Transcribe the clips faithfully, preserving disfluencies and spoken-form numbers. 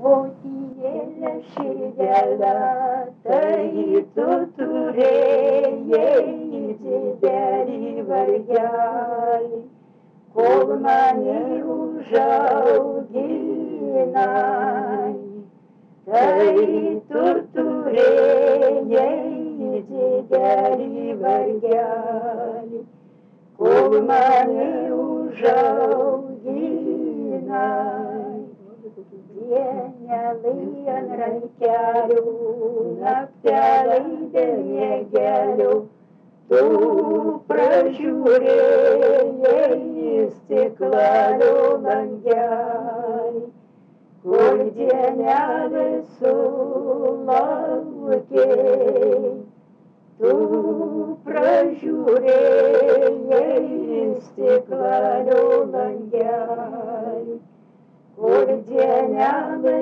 Motiejėlė širdelę, tai tu turėjai didelį vargelį, kol mane užauginai. Tai tu turėjai didelį vargelį, kol mane užauginai. Dienelai ant rankelių, nakteliai dėl miegelių, tu pražiūrėjai stiklalio langelį, kol dienelė sulaukei. Tu pražiūrėjai stiklalio langelį, kur dienelė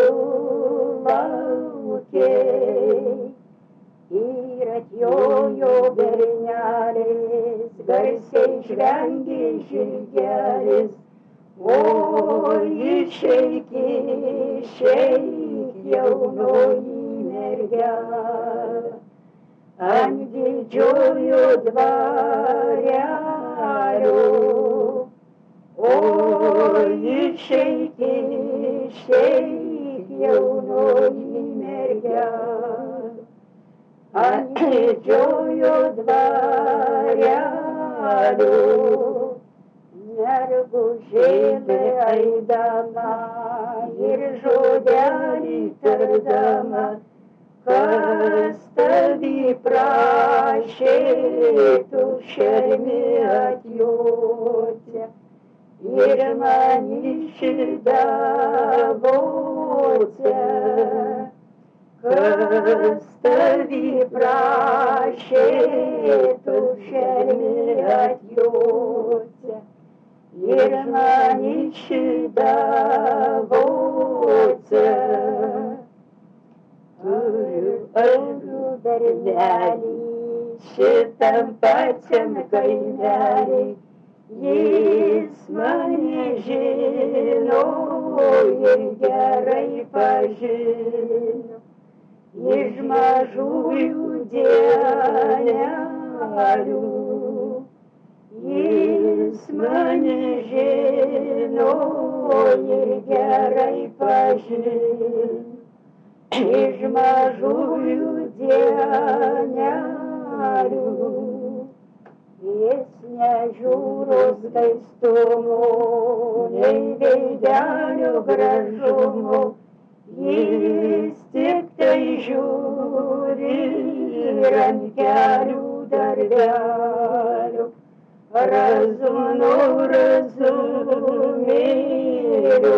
sulaukei. Ir atjojo bernelis, garsiai žvengė žirgelis, o išeik, išeik jaunoji mergelė, ant didžiojo dvarelio. O išeik, išeik jaunoji mergelė, ant didžiojo dvarelio. Mergužėlė eidama ir žodelį tardama, kas tavį prašė, tu šermi atjoti. Ir man išdavote, kas tavį prašė, tu šermi atjoti. Ir man išdavote. Turiu airių bernelį šitam pačiam kaimelį, jis mane žino ir gerai pažino. Iš mažųjų dienelių jis mane žino ir gerai pažino. Iš mažųjų dienelių jis nežiūro skaistumo, nei veidelio gražumo, jis tik tai žiūri rankelių darbelių. Razumno razumėlių,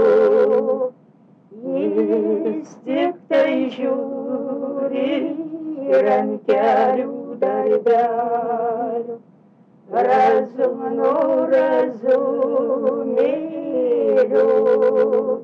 jis tik tai žiūri rankelių darbelių. Razumno razumėlių.